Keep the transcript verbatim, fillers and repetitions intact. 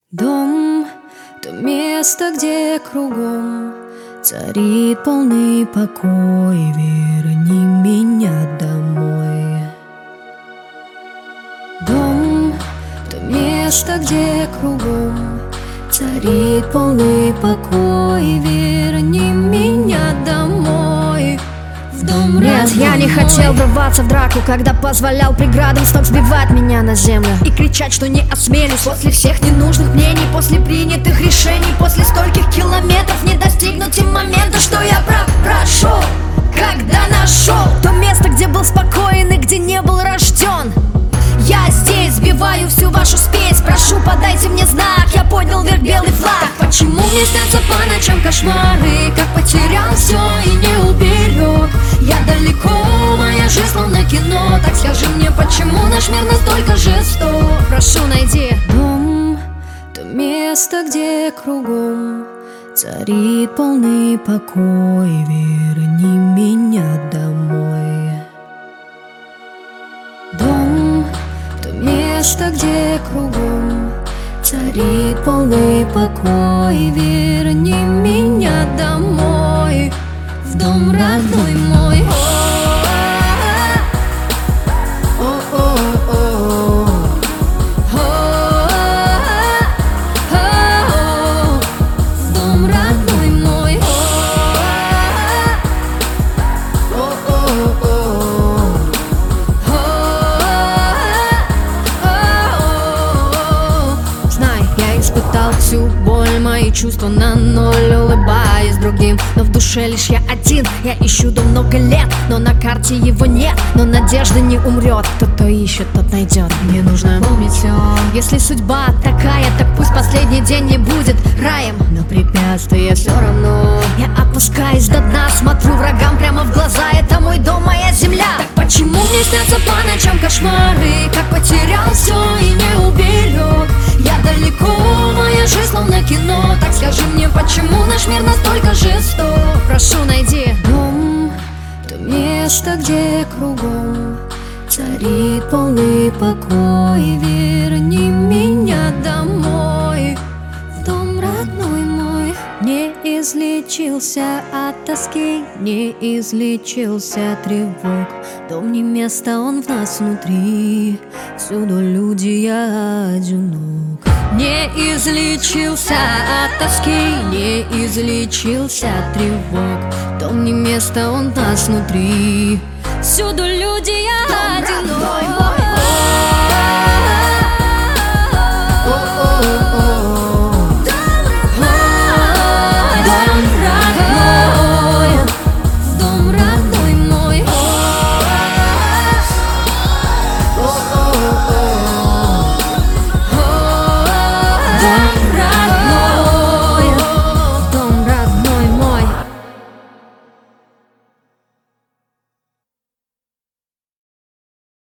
Дом — то место, где кругом царит полный покой. Верни меня домой. Дом — то место, где кругом царит полный покой. Верни меня домой. В дом Нет, я не хотел врываться в драку, когда позволял преградам с ног сбивать меня на землю и кричать, что не осмелюсь. После всех ненужных мнений, после принятых решений, после стольких километров не достигнуть и момента, что я прав прошел, когда нашел то место, где был спокоен и где не был рожден. Я здесь сбиваю всю вашу спесь. Прошу, подайте мне знак, я поднял вверх белый флаг. Так почему мне снятся по ночам кошмары? Как потерял все и не уберег. Я далеко, моя жизнь словно кино. Так скажи мне, почему наш мир настолько жесток? Прошу, найди. Дом — то место, где кругом царит полный покой. Верни меня домой. Дом — то место, где кругом царит полный покой. Верни меня домой. В дом родной мой. Испытал всю боль, мои чувства на ноль, улыбаясь другим, но в душе лишь я один. Я ищу дом много лет, но на карте его нет. Но надежда не умрет, кто-то ищет, тот найдет. Мне нужно помнить все. Если судьба такая, так пусть последний день не будет раем. Но препятствия все равно. Я опускаюсь до дна, смотрю врагам прямо в глаза. Это мой дом, моя земля. Так почему мне снятся по ночам кошмары? Как потерял все и не уберег. Я далеко, моя жизнь словно кино. Так скажи мне, почему наш мир настолько жесток? Прошу, найди. Дом — то место, где кругом царит полный покой. Верни меня домой. В дом родной мой. Не излечился от тоски, не излечился от тревог. Дом не место, он в нас внутри. Всюду люди, я одинок. Не излечился от тоски, не излечился от тревог. Дом не место, он в нас внутри. Всюду люди, я одинок. Дом